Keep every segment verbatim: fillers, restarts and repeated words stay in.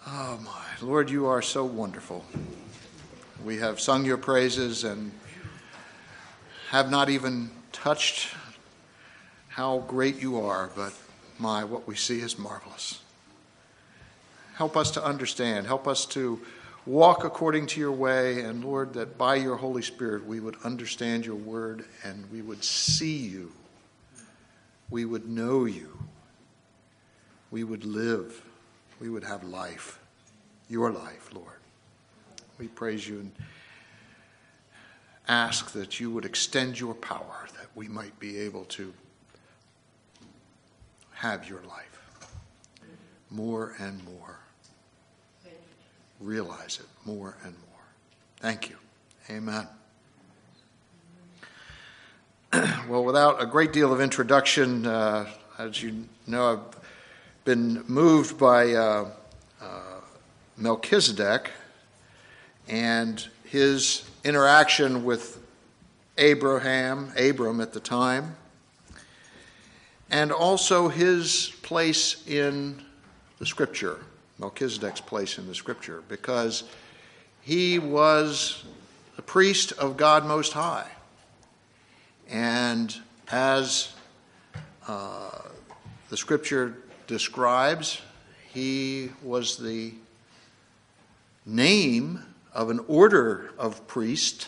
Oh my Lord, you are so wonderful. We have sung your praises and have not even touched how great you are, but my, what we see is marvelous. Help us to understand. Help us to walk according to your way, and Lord, that by your Holy Spirit we would understand your word and we would see you. We would know you. We would live. We would have life. Your life, Lord. We praise you and ask that you would extend your power that we might be able to have your life more and more. Realize it more and more. Thank you. Amen. Well, without a great deal of introduction, uh, as you know, I've been moved by uh, uh, Melchizedek and his interaction with Abraham, Abram at the time, and also his place in the Scripture, Melchizedek's place in the Scripture, because he was the priest of God Most High. And as uh, the Scripture describes, he was the name of an order of priest,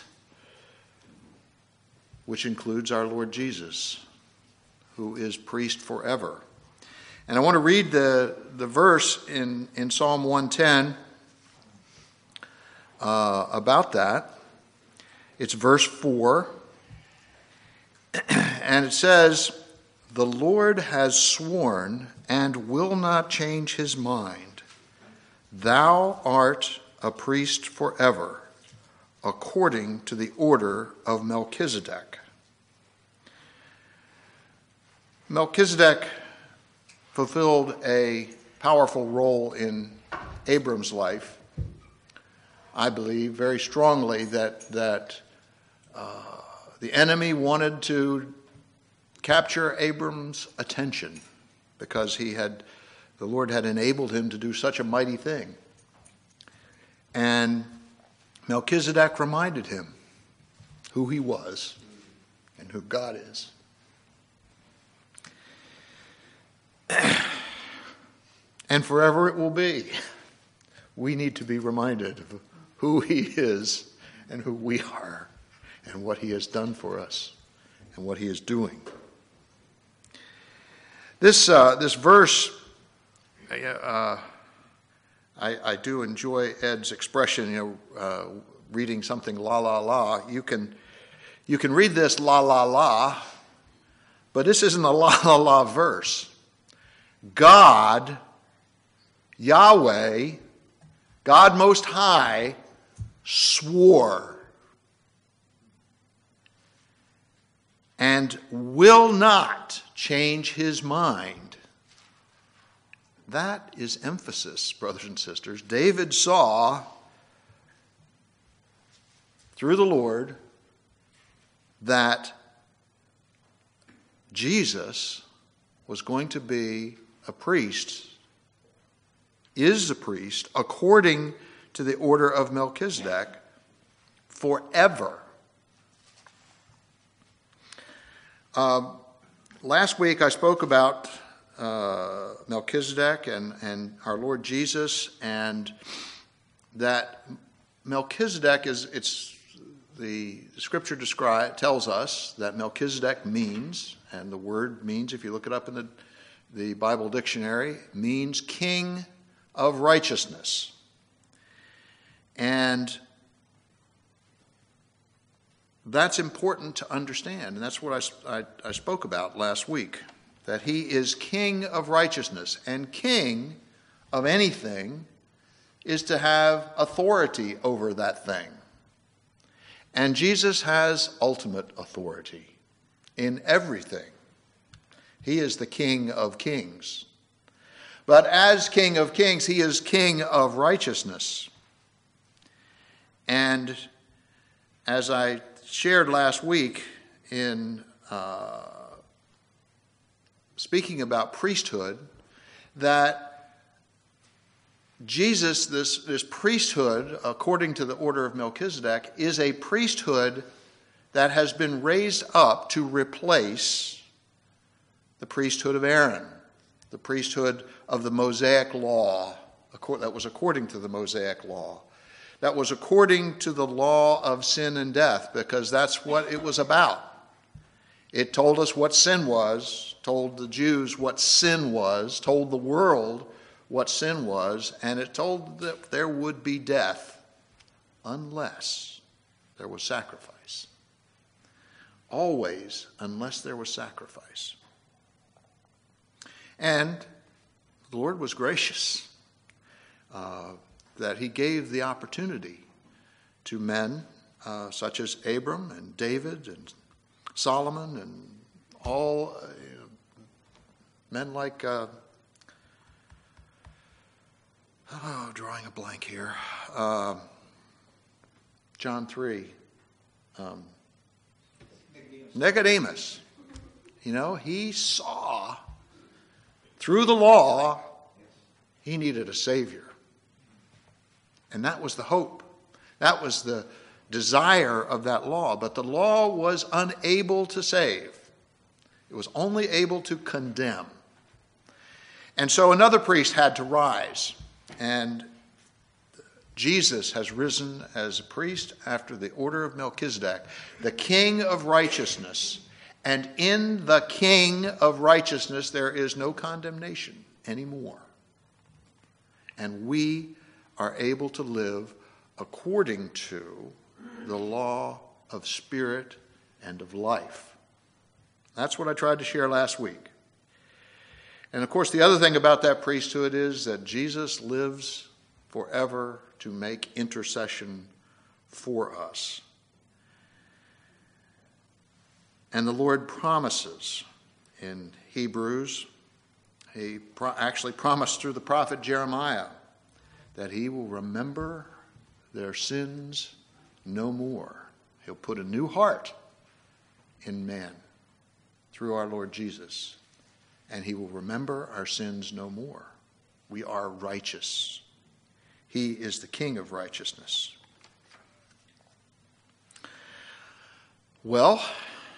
which includes our Lord Jesus, who is priest forever. And I want to read the, the verse in, in Psalm one ten uh, about that. It's verse four. And it says, "The Lord has sworn and will not change his mind. Thou art a priest forever, according to the order of Melchizedek." Melchizedek fulfilled a powerful role in Abram's life. I believe very strongly that, that uh, the enemy wanted to capture Abram's attention because he had, the Lord had enabled him to do such a mighty thing. And Melchizedek reminded him who he was and who God is. And forever it will be. We need to be reminded of who he is and who we are and what he has done for us and what he is doing. This uh, this verse, uh, I, I do enjoy Ed's expression, you know, uh, reading something la la la. You can you can read this la la la, but this isn't a la la la verse. God, Yahweh, God Most High, swore and will not change his mind. That is emphasis, brothers and sisters. David saw through the Lord that Jesus was going to be a priest, is a priest, according to the order of Melchizedek, forever. Uh, last week I spoke about uh, Melchizedek and, and our Lord Jesus, and that Melchizedek is, it's the Scripture describe, tells us that Melchizedek means, and the word means, if you look it up in the, the Bible dictionary, means king of righteousness. And that's important to understand, and that's what I, I, I spoke about last week, that he is king of righteousness, and king of anything is to have authority over that thing. And Jesus has ultimate authority in everything. He is the King of kings. But as King of kings, he is King of righteousness. And as I shared last week in uh, speaking about priesthood, that Jesus, this, this priesthood, according to the order of Melchizedek, is a priesthood that has been raised up to replace the priesthood of Aaron, the priesthood of the Mosaic law, that was according to the Mosaic law, that was according to the law of sin and death, because that's what it was about. It told us what sin was, told the Jews what sin was, told the world what sin was, and it told that there would be death unless there was sacrifice. Always, unless there was sacrifice. And the Lord was gracious uh, that he gave the opportunity to men uh, such as Abram and David and Solomon and all uh, you know, men like, uh, oh, drawing a blank here, uh, John three, um, Nicodemus. Nicodemus. You know, he saw through the law he needed a Savior. And that was the hope. That was the desire of that law. But the law was unable to save. It was only able to condemn. And so another priest had to rise. And Jesus has risen as a priest after the order of Melchizedek, the King of righteousness. And in the King of righteousness, there is no condemnation anymore. And we are able to live according to the law of spirit and of life. That's what I tried to share last week. And of course, the other thing about that priesthood is that Jesus lives forever to make intercession for us. And the Lord promises in Hebrews, he pro- actually promised through the prophet Jeremiah that he will remember their sins no more. He'll put a new heart in man through our Lord Jesus, and he will remember our sins no more. We are righteous. He is the King of righteousness. Well,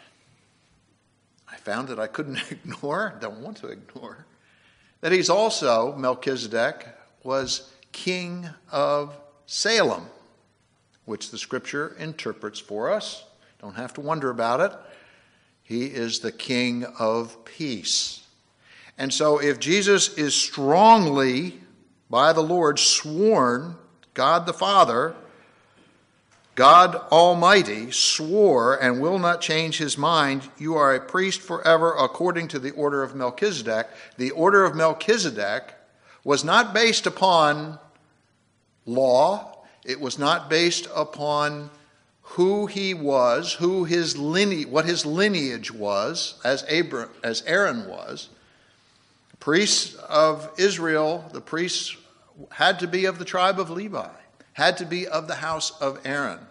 I found that I couldn't ignore, don't want to ignore, that he's also, Melchizedek, was King of Salem, which the Scripture interprets for us. Don't have to wonder about it. He is the King of peace. And so if Jesus is strongly, by the Lord, sworn, God the Father, God Almighty, swore and will not change his mind, you are a priest forever according to the order of Melchizedek. The order of Melchizedek was not based upon law. It was not based upon who he was, who his lineage, what his lineage was, as Abram, as Aaron was. The priests of Israel, the priests had to be of the tribe of Levi, had to be of the house of Aaron,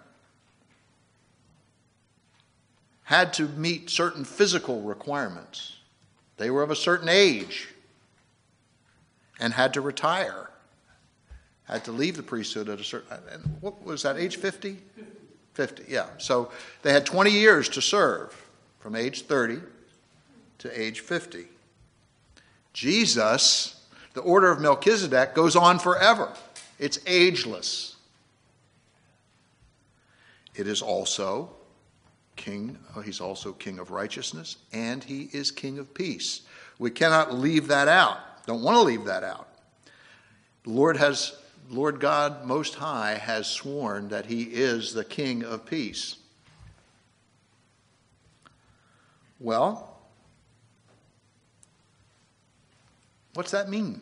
had to meet certain physical requirements. They were of a certain age and had to retire, had to leave the priesthood at a certain, and what was that, age fifty? fifty, yeah. So they had twenty years to serve, from age thirty to age fifty. Jesus, the order of Melchizedek, goes on forever. It's ageless. It is also king, he's also king of righteousness, and he is king of peace. We cannot leave that out. Don't want to leave that out. The Lord has, Lord God Most High has sworn that he is the King of peace. Well, what's that mean?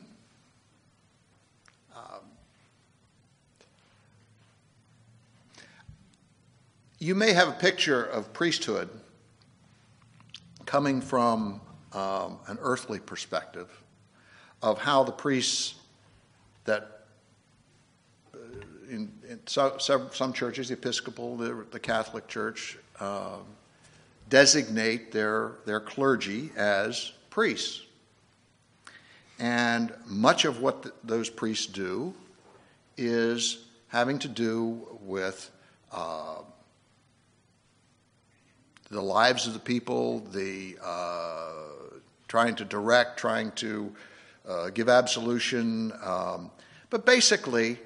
Um, you may have a picture of priesthood coming from um, an earthly perspective of how the priests that uh, in, in so, some, some churches, the Episcopal, the, the Catholic Church, uh, designate their, their clergy as priests. And much of what th- those priests do is having to do with uh, the lives of the people, the uh, trying to direct, trying to uh, give absolution. Um, but basically,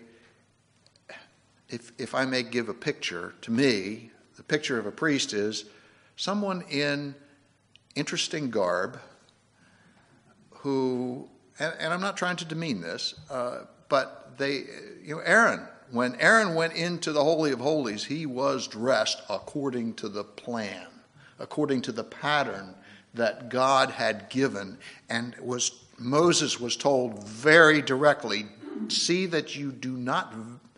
if if I may give a picture, to me, the picture of a priest is someone in interesting garb who, and, and I'm not trying to demean this, uh, but they, you know, Aaron, when Aaron went into the Holy of Holies, he was dressed according to the plan, according to the pattern that God had given, and was Moses was told very directly, see that you do not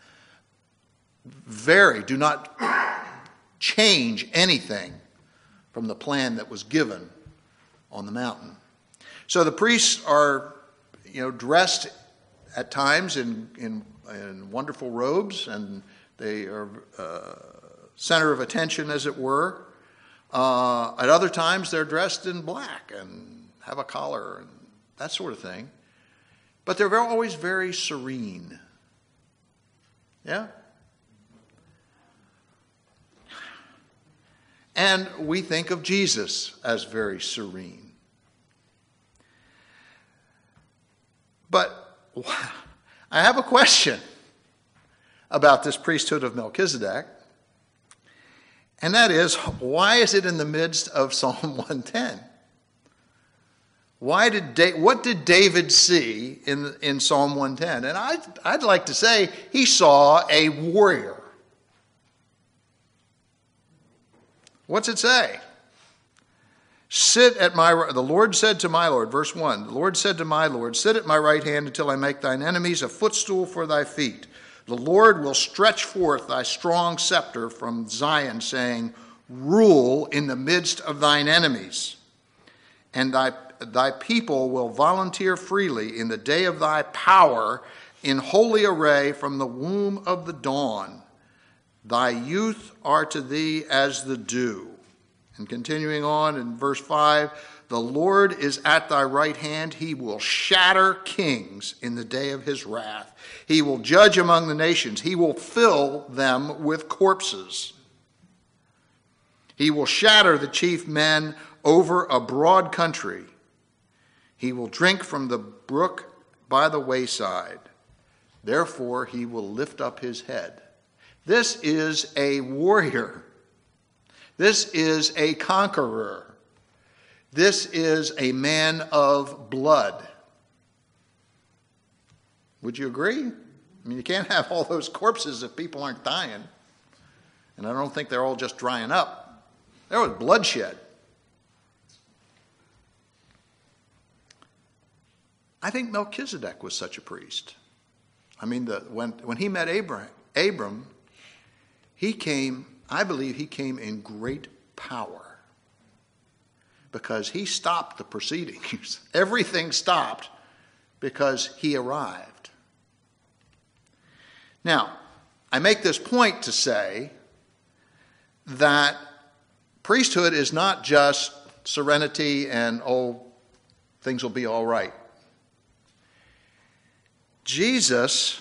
vary, do not change anything from the plan that was given on the mountain. So the priests are, you know, dressed at times in in, in wonderful robes, and they are uh, center of attention, as it were. Uh, at other times, they're dressed in black and have a collar and that sort of thing. But they're always very serene. Yeah? And we think of Jesus as very serene. But I have a question about this priesthood of Melchizedek. And that is, why is it in the midst of Psalm one ten? Why did da- what did David see in, in Psalm one ten? And I'd, I'd like to say he saw a warrior. What's it say? Sit at my, the Lord said to my Lord, verse one, the Lord said to my Lord, sit at my right hand until I make thine enemies a footstool for thy feet. The Lord will stretch forth thy strong scepter from Zion, saying, rule in the midst of thine enemies. And thy, thy people will volunteer freely in the day of thy power, in holy array from the womb of the dawn. Thy youth are to thee as the dew. And continuing on in verse five, the Lord is at thy right hand. He will shatter kings in the day of his wrath. He will judge among the nations. He will fill them with corpses. He will shatter the chief men over a broad country. He will drink from the brook by the wayside. Therefore, he will lift up his head. This is a warrior. This is a conqueror. This is a man of blood. Would you agree? I mean, you can't have all those corpses if people aren't dying. And I don't think they're all just drying up. There was bloodshed. I think Melchizedek was such a priest. I mean, the, when, when he met Abraham, Abram, he came, I believe he came in great power because he stopped the proceedings. Everything stopped because he arrived. Now, I make this point to say that priesthood is not just serenity and, oh, things will be all right. Jesus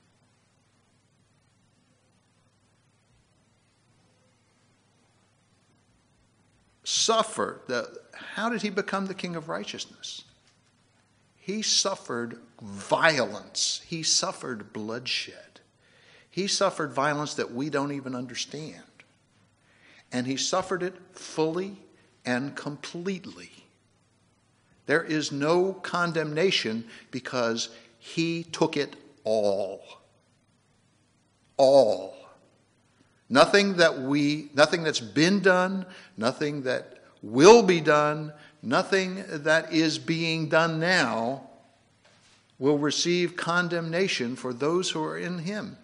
suffered. The, how did he become the King of Righteousness? He suffered violence. He suffered bloodshed. He suffered violence that we don't even understand. And he suffered it fully and completely. There is no condemnation because he took it all. All. Nothing that we, nothing that's been done, nothing that will be done, nothing that is being done now will receive condemnation for those who are in him.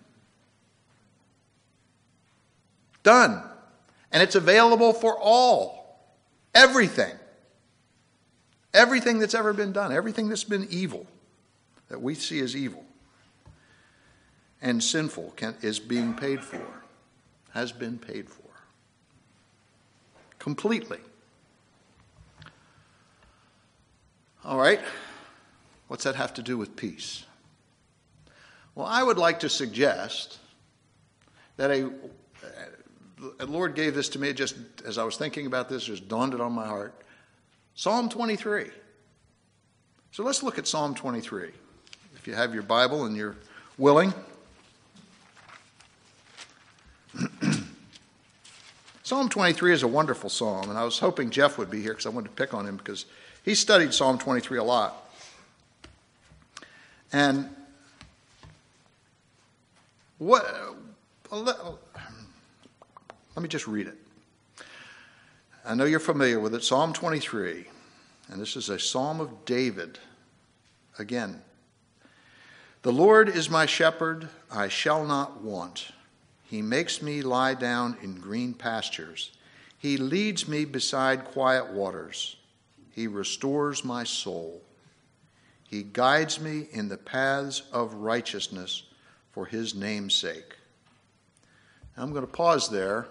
Done. And it's available for all. Everything. Everything that's ever been done. Everything that's been evil, that we see as evil and sinful, can, is being paid for. Has been paid for. Completely. All right. What's that have to do with peace? Well, I would like to suggest that a, the Lord gave this to me just as I was thinking about this, it just dawned it on my heart. Psalm twenty-three. So let's look at Psalm twenty-three. If you have your Bible and you're willing. Psalm twenty-three is a wonderful psalm, and I was hoping Jeff would be here because I wanted to pick on him because he studied Psalm twenty-three a lot. And what? Let me just read it. I know you're familiar with it. Psalm twenty-three, and this is a psalm of David. Again, the Lord is my shepherd; I shall not want. He makes me lie down in green pastures. He leads me beside quiet waters. He restores my soul. He guides me in the paths of righteousness for his name's sake. I'm going to pause there.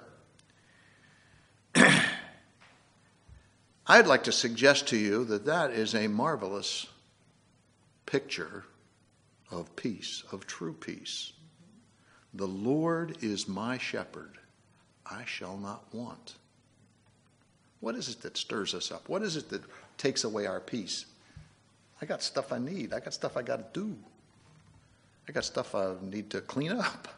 I'd like to suggest to you that that is a marvelous picture of peace, of true peace. The Lord is my shepherd. I shall not want. What is it that stirs us up? What is it that takes away our peace? I got stuff I need. I got stuff I got to do. I got stuff I need to clean up.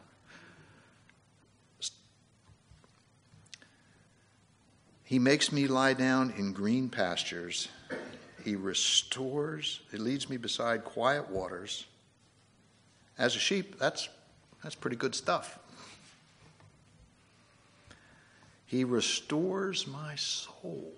He makes me lie down in green pastures. He restores. He leads me beside quiet waters. As a sheep, that's That's pretty good stuff. He restores my soul.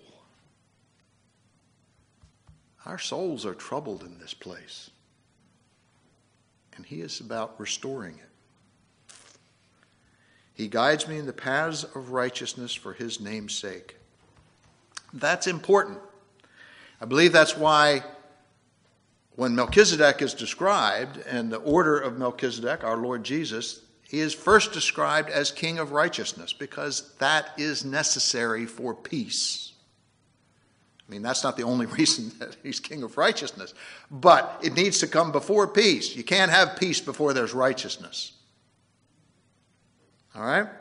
Our souls are troubled in this place. And he is about restoring it. He guides me in the paths of righteousness for his name's sake. That's important. I believe that's why when Melchizedek is described, and the order of Melchizedek, our Lord Jesus, he is first described as King of Righteousness, because that is necessary for peace. I mean, that's not the only reason that he's King of Righteousness, but it needs to come before peace. You can't have peace before there's righteousness. All right?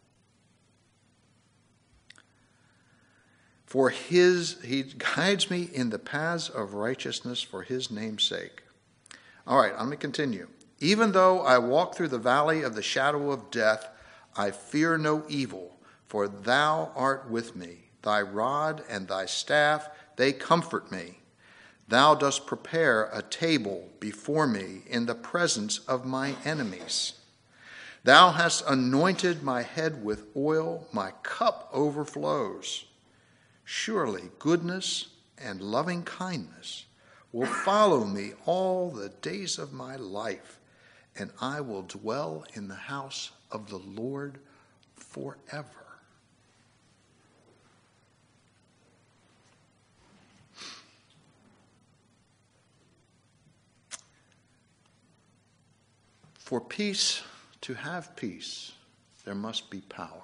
For his, he guides me in the paths of righteousness for his name's sake. All right, let me continue. Even though I walk through the valley of the shadow of death, I fear no evil, for thou art with me. Thy rod and thy staff, they comfort me. Thou dost prepare a table before me in the presence of my enemies. Thou hast anointed my head with oil, my cup overflows. Surely goodness and loving kindness will follow me all the days of my life, and I will dwell in the house of the Lord forever. For peace, to have peace, there must be power.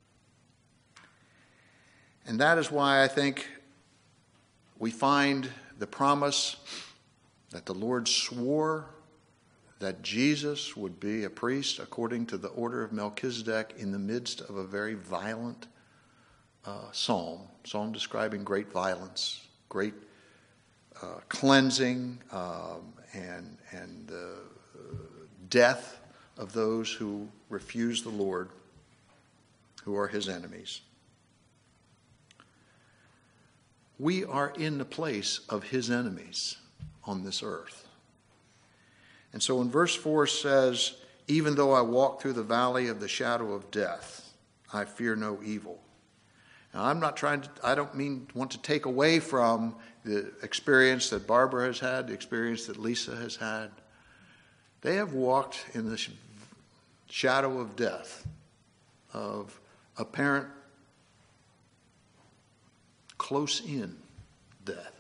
And that is why I think we find the promise that the Lord swore that Jesus would be a priest according to the order of Melchizedek in the midst of a very violent uh, psalm, psalm describing great violence, great uh, cleansing, um, and, and the uh, death of those who refuse the Lord, who are his enemies. We are in the place of his enemies on this earth. And so when verse four says, even though I walk through the valley of the shadow of death, I fear no evil. Now, I'm not trying to, I don't mean want to take away from the experience that Barbara has had, the experience that Lisa has had. They have walked in the shadow of death, of apparent close-in death.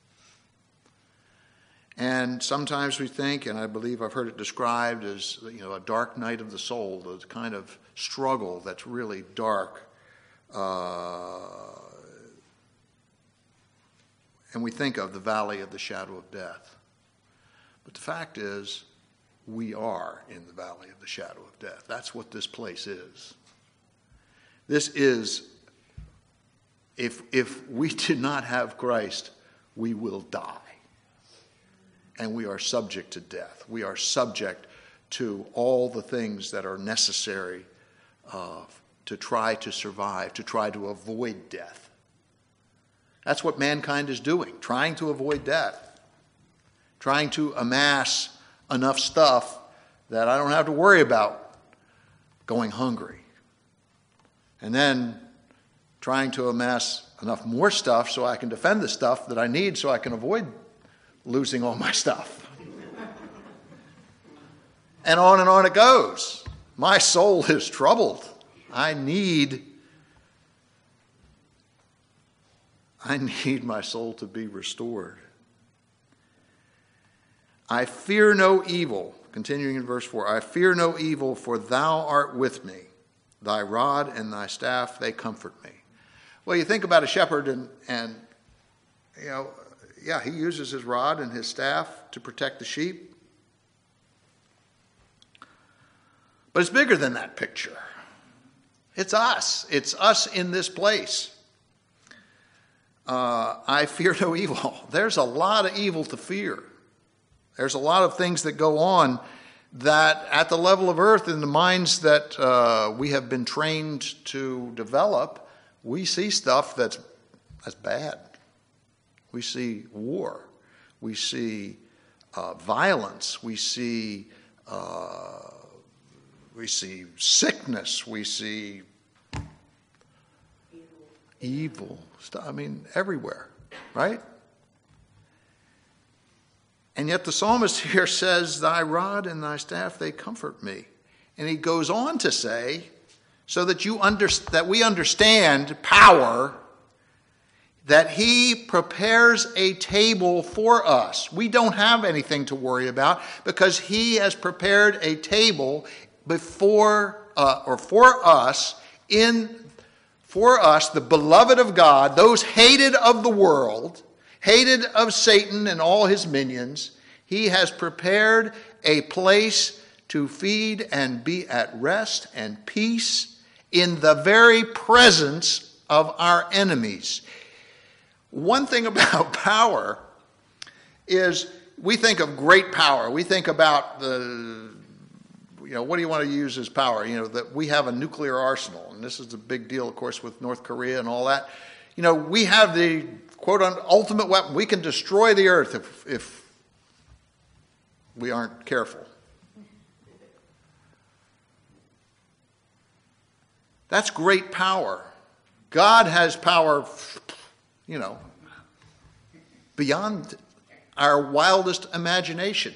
And sometimes we think, and I believe I've heard it described as, you know, a dark night of the soul, the kind of struggle that's really dark. Uh, and we think of the valley of the shadow of death. But the fact is, we are in the valley of the shadow of death. That's what this place is. This is, if, if we do not have Christ, we will die. And we are subject to death. We are subject to all the things that are necessary uh, to try to survive, to try to avoid death. That's what mankind is doing, trying to avoid death, trying to amass enough stuff that I don't have to worry about going hungry. And then trying to amass enough more stuff so I can defend the stuff that I need so I can avoid losing all my stuff. And on and on it goes. My soul is troubled. I need, I need my soul to be restored. I fear no evil. Continuing in verse four, I fear no evil, for thou art with me. Thy rod and thy staff, they comfort me. Well, you think about a shepherd and, and you know, yeah, he uses his rod and his staff to protect the sheep. But it's bigger than that picture. It's us. It's us in this place. Uh, I fear no evil. There's a lot of evil to fear. There's a lot of things that go on that at the level of earth, in the minds that uh, we have been trained to develop, we see stuff that's, that's bad. We see war. We see uh, violence. We see uh, we see sickness. We see evil. evil stuff. I mean, everywhere, right? And yet the psalmist here says, thy rod and thy staff, they comfort me. And he goes on to say, so that you under, that we understand power, that he prepares a table for us. We don't have anything to worry about because he has prepared a table before uh, or for us in for us, the beloved of God, those hated of the world, hated of Satan and all his minions. He has prepared a place to feed and be at rest and peace in the very presence of our enemies. One thing about power is we think of great power. We think about the, you know, what do you want to use as power? You know, that we have a nuclear arsenal, and this is a big deal, of course, with North Korea and all that. You know, we have the, quote, ultimate weapon. We can destroy the earth if, if we aren't careful. That's great power. God has power, you know, beyond our wildest imagination.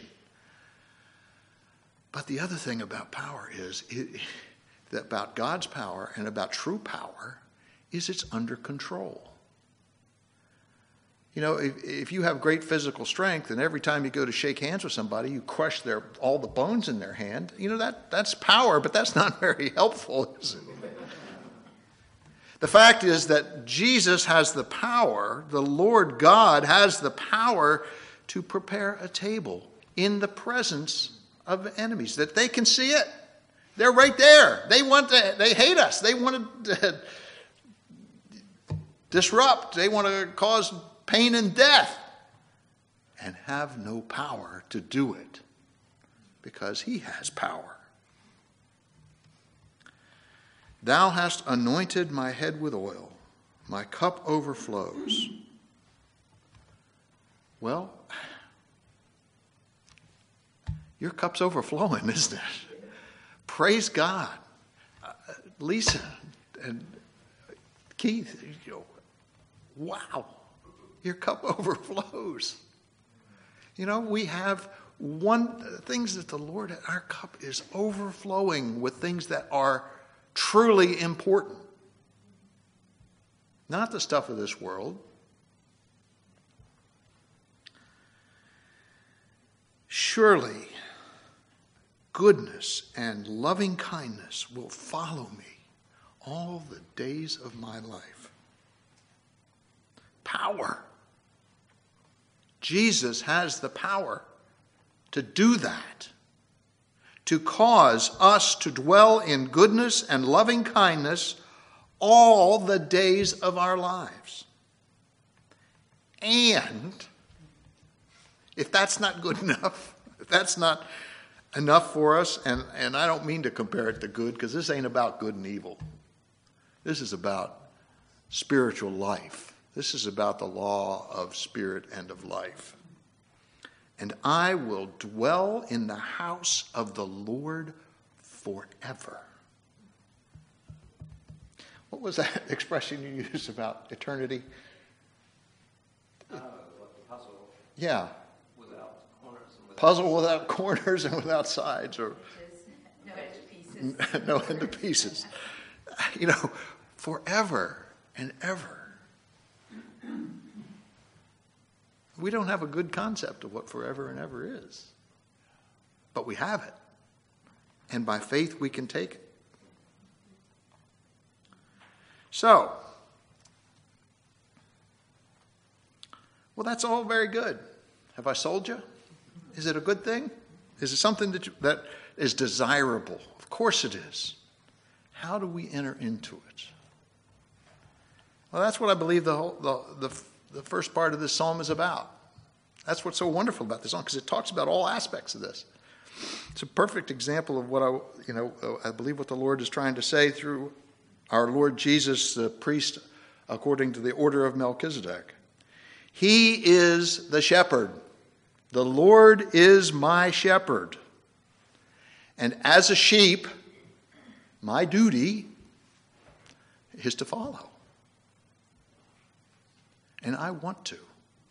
But the other thing about power is, it, that about God's power and about true power, is it's under control. You know, if, if you have great physical strength and every time you go to shake hands with somebody, you crush their all the bones in their hand, you know, that, that's power, but that's not very helpful, is it? The fact is that Jesus has the power, the Lord God has the power to prepare a table in the presence of enemies, that they can see it. They're right there. They want to, they hate us. They want to disrupt. They want to cause pain and death and have no power to do it because he has power. Thou hast anointed my head with oil. My cup overflows. Well, your cup's overflowing, isn't it? Praise God. Uh, Lisa and Keith, you know, wow, your cup overflows. You know, we have one things that the Lord, our cup is overflowing with things that are truly important. Not the stuff of this world. Surely, goodness and loving kindness will follow me all the days of my life. Power. Jesus has the power to do that, to cause us to dwell in goodness and loving kindness all the days of our lives. And if that's not good enough, if that's not enough for us, and, and I don't mean to compare it to good, because this ain't about good and evil. This is about spiritual life. This is about the law of spirit and of life. And I will dwell in the house of the Lord forever. What was that expression you used about eternity? Uh, what the puzzle? Yeah. Without corners and without Puzzle without corners and without sides, or No end to pieces. no end to pieces. You know, forever and ever. We don't have a good concept of what forever and ever is. But we have it. And by faith we can take it. So, well, that's all very good. Have I sold you? Is it a good thing? Is it something that, you, that is desirable? Of course it is. How do we enter into it? Well, that's what I believe the, whole, the, the, the first part of this psalm is about. That's what's so wonderful about this psalm, because it talks about all aspects of this. It's a perfect example of what I, you know, I believe what the Lord is trying to say through our Lord Jesus, the priest, according to the order of Melchizedek. He is the shepherd. The Lord is my shepherd. And as a sheep, my duty is to follow. And I want to.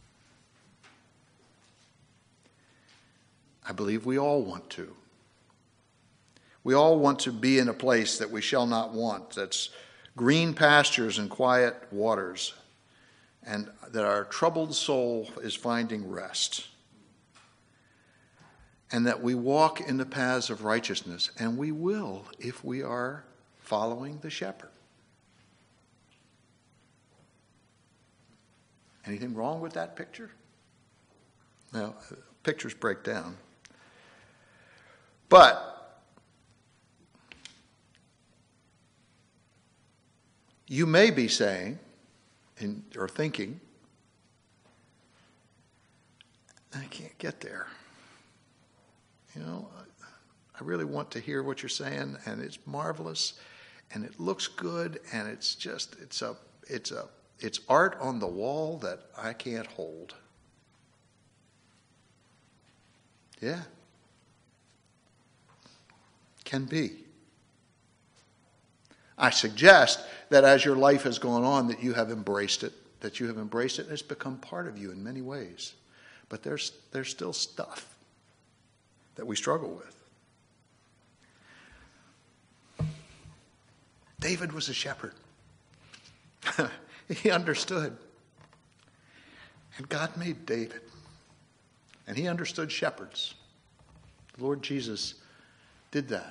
I believe we all want to. We all want to be in a place that we shall not want, that's green pastures and quiet waters, and that our troubled soul is finding rest. And that we walk in the paths of righteousness, and we will if we are following the shepherd. Anything wrong with that picture? No, pictures break down. But you may be saying in, or thinking, I can't get there. You know, I really want to hear what you're saying, and it's marvelous, and it looks good, and it's just, it's a, it's a, it's art on the wall that I can't hold. Yeah. Can be. I suggest that as your life has gone on, that you have embraced it, that you have embraced it, and it's become part of you in many ways. But there's there's still stuff that we struggle with. David was a shepherd. He understood. And God made David. And he understood shepherds. The Lord Jesus did that.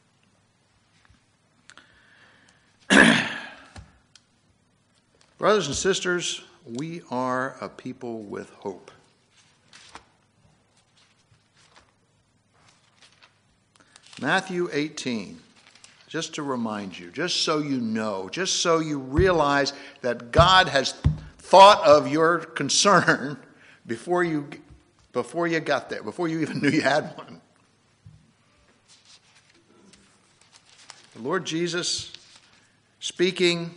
Brothers and sisters, we are a people with hope. Matthew eighteen, just to remind you, just so you know, just so you realize that God has thought of your concern before you, before you got there, before you even knew you had one. The Lord Jesus speaking.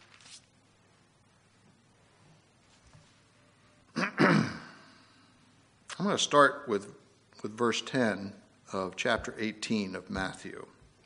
I'm going to start with, with verse ten of chapter eighteen of Matthew.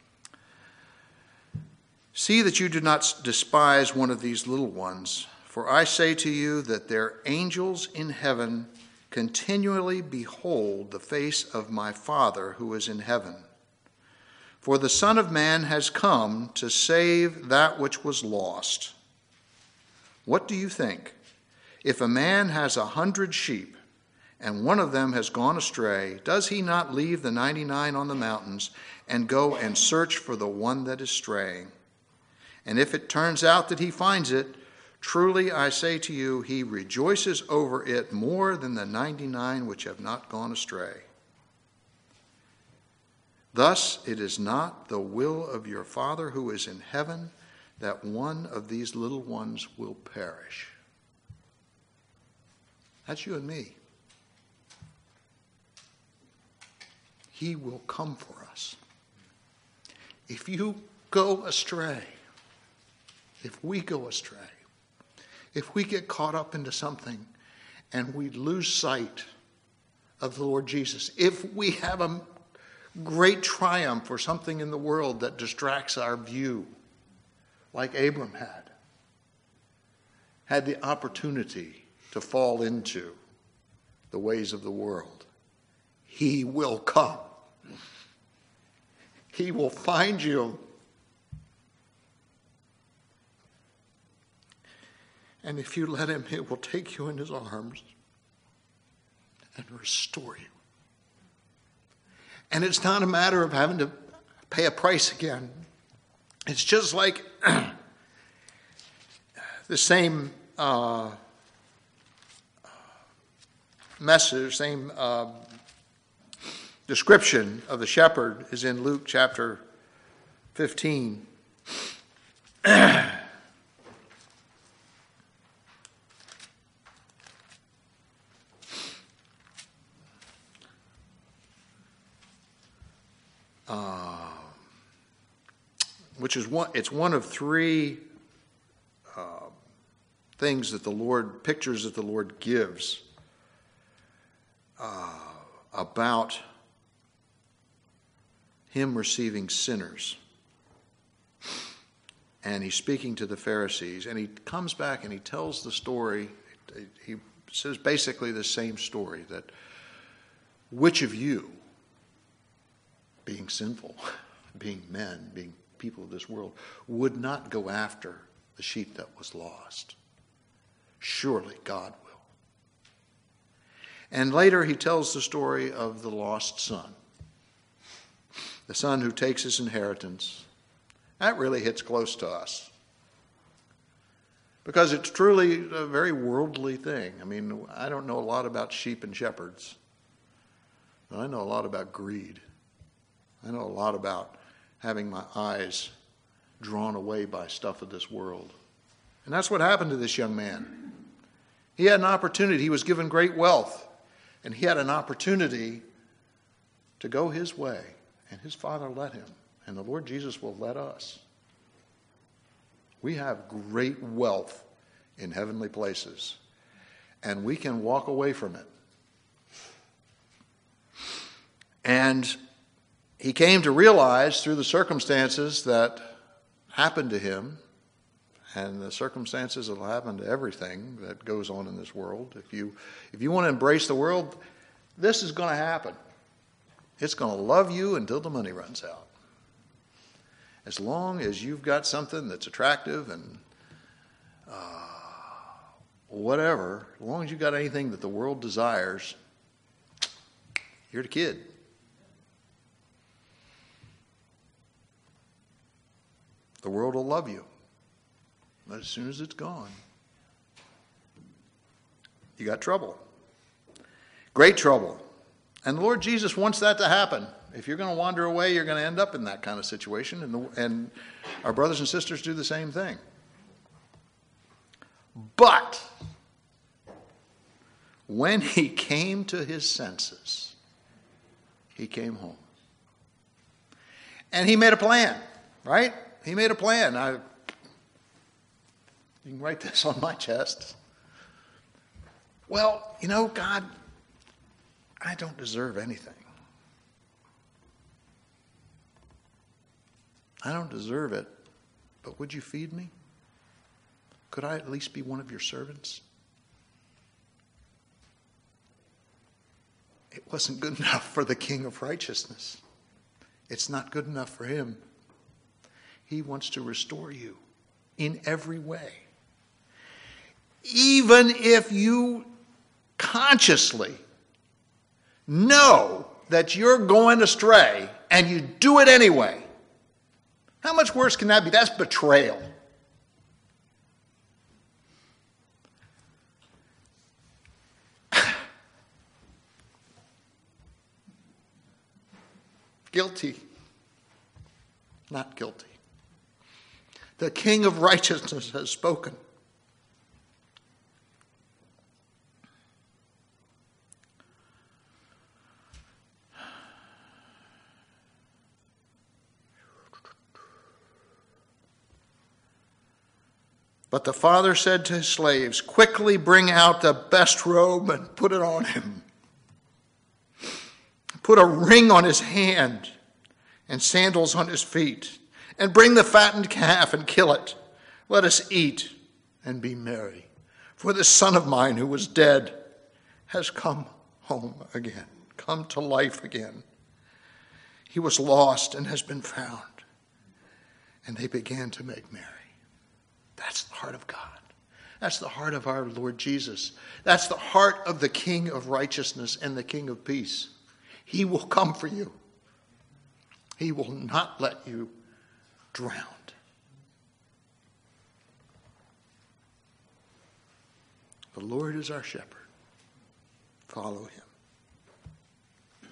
See that you do not despise one of these little ones, for I say to you that their angels in heaven continually behold the face of my Father who is in heaven. For the Son of Man has come to save that which was lost. What do you think? If a man has a hundred sheep, and one of them has gone astray, does he not leave the ninety-nine on the mountains and go and search for the one that is straying? And if it turns out that he finds it, truly I say to you, he rejoices over it more than the ninety-nine which have not gone astray. Thus it is not the will of your Father who is in heaven that one of these little ones will perish. That's you and me. He will come for us. If you go astray, if we go astray, if we get caught up into something and we lose sight of the Lord Jesus, if we have a great triumph or something in the world that distracts our view, like Abram had, had the opportunity to fall into the ways of the world, he will come. He will find you. And if you let him, he will take you in his arms and restore you. And it's not a matter of having to pay a price again. It's just like the same uh, message, same uh, description of the shepherd is in Luke chapter fifteen. Uh, which is one, it's one of three uh, things that the Lord, pictures that the Lord gives uh, about him receiving sinners. And he's speaking to the Pharisees, and he comes back and he tells the story. He says basically the same story, that which of you, being sinful, being men, being people of this world, would not go after the sheep that was lost? Surely God will. And later he tells the story of the lost son. The son who takes his inheritance. That really hits close to us. Because it's truly a very worldly thing. I mean, I don't know a lot about sheep and shepherds. But I know a lot about greed. I know a lot about having my eyes drawn away by stuff of this world. And that's what happened to this young man. He had an opportunity. He was given great wealth. And he had an opportunity to go his way. And his father let him. And the Lord Jesus will let us. We have great wealth in heavenly places. And we can walk away from it. And he came to realize through the circumstances that happened to him, and the circumstances that will happen to everything that goes on in this world. If you, if you want to embrace the world, this is going to happen. It's going to love you until the money runs out. As long as you've got something that's attractive and uh, whatever, as long as you've got anything that the world desires, you're the kid. The world will love you. But as soon as it's gone, you got trouble. Great trouble. And the Lord Jesus wants that to happen. If you're going to wander away, you're going to end up in that kind of situation. And, the, and our brothers and sisters do the same thing. But when he came to his senses, he came home. And he made a plan, right? He made a plan. I, you can write this on my chest. Well, you know, God, I don't deserve anything. I don't deserve it, but would you feed me? Could I at least be one of your servants? It wasn't good enough for the King of Righteousness. It's not good enough for him. He wants to restore you in every way. Even if you consciously know that you're going astray and you do it anyway. How much worse can that be? That's betrayal. Guilty. Not guilty. The King of righteousness has spoken. But the father said to his slaves, quickly bring out the best robe and put it on him. Put a ring on his hand and sandals on his feet. And bring the fattened calf and kill it. Let us eat and be merry. For this son of mine who was dead has come home again, come to life again. He was lost and has been found. And they began to make merry. That's the heart of God. That's the heart of our Lord Jesus. That's the heart of the King of righteousness and the King of peace. He will come for you. He will not let you drown. The Lord is our shepherd. Follow him.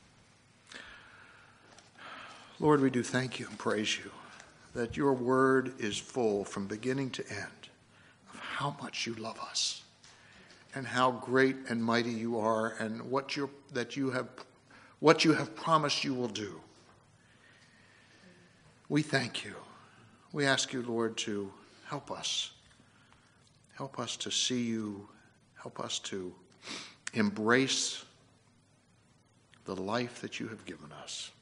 Lord, we do thank you and praise you that your word is full from beginning to end of how much you love us and how great and mighty you are and what you that you have what you have promised you will do. We thank you. We ask you, Lord, to help us. Help us to see you. Help us to embrace the life that you have given us.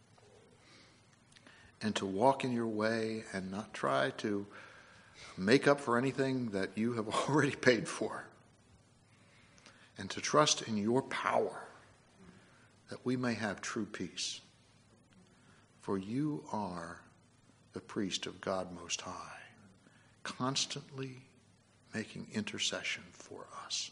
And to walk in your way and not try to make up for anything that you have already paid for. And to trust in your power that we may have true peace. For you are the priest of God Most High, constantly making intercession for us.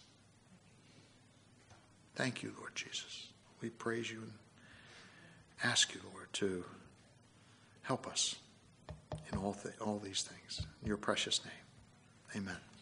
Thank you, Lord Jesus. We praise you and ask you, Lord, to help us in all, th- all these things. In your precious name, amen.